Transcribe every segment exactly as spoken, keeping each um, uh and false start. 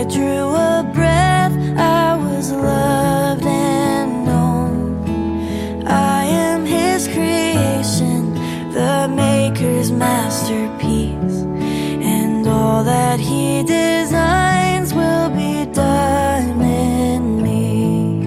drew a breath, I was loved and known. I am His creation, the Maker's masterpiece, and all that He designs will be done in me.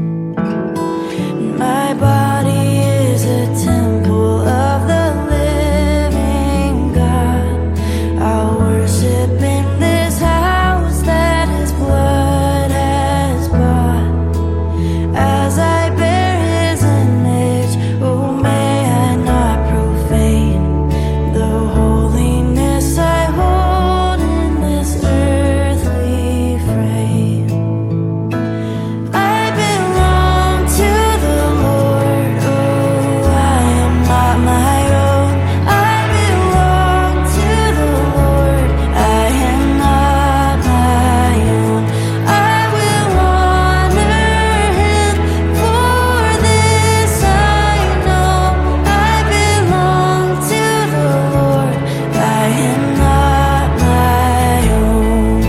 My body is a temple of the living God. I'll worship in this house that His blood has bought. As I bear His image, oh, may I not profane the holiness I hold in this earthly frame. I belong to the Lord, oh, I am not my own. I belong to the Lord, I am not my own. I will honor Him, for this I know. I belong to the Lord, I am not my own.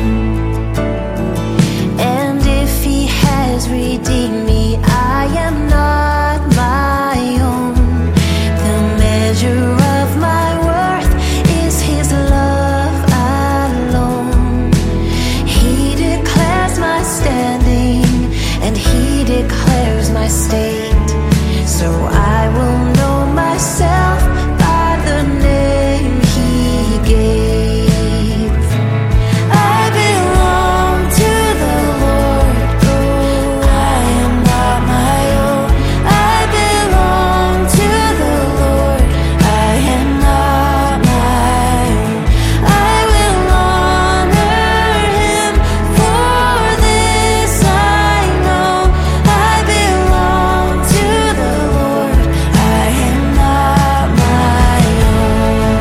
And if He has redeemed me, I am not my own. The measure of my worth is His love alone. He declares my standing, and He declares my state. So I will know myself by the name He gave. I belong to the Lord, oh, I am not my own. I belong to the Lord, I am not my own. I will honor Him, for this I know. I belong to the Lord, I am not my own.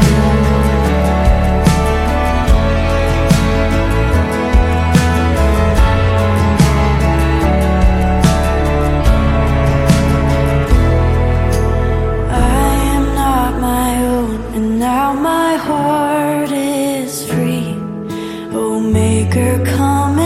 I am not my own, and now my heart is free. Oh, Maker, come